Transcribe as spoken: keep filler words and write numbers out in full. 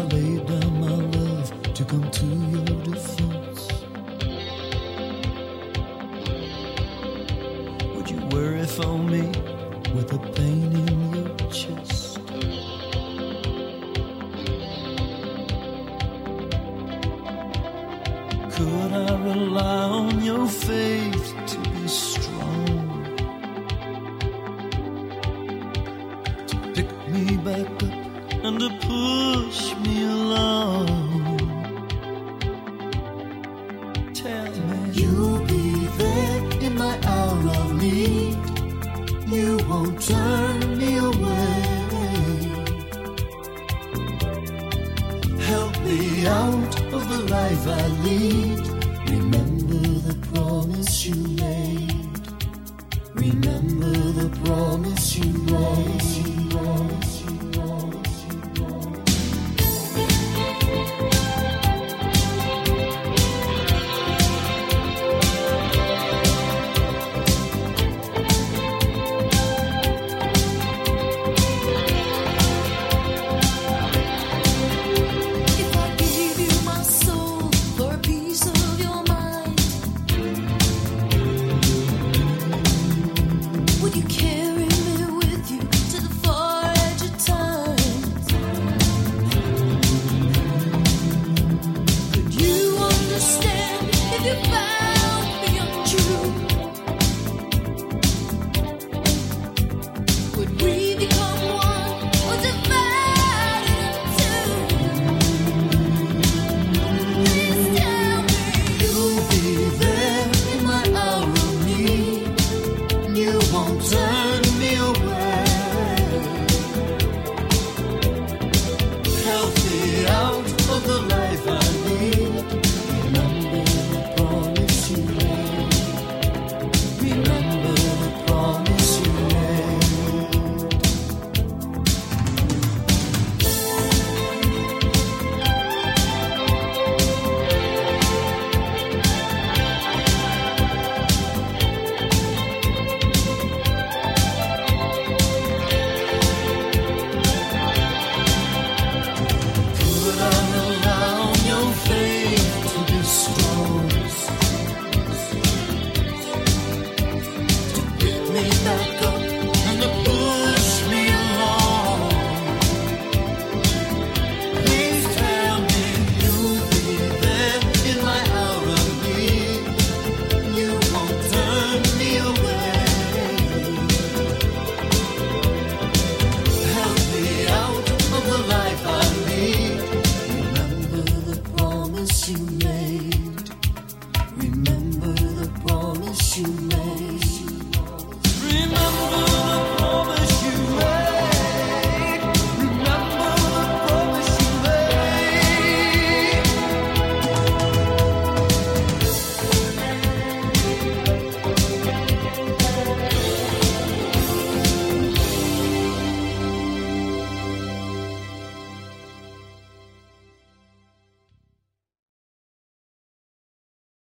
laid down my love to come to your defense? Would you worry for me with the pain in your chest? Could I rely on your faith to be strong, to pick me back up and to push me along? Tell me you'll be there in my hour of need. You won't turn me away. Help me out of the life I lead. Remember the promise you made. Remember the promise you made. Promise you, promise you, promise you made. Remember the promise you made.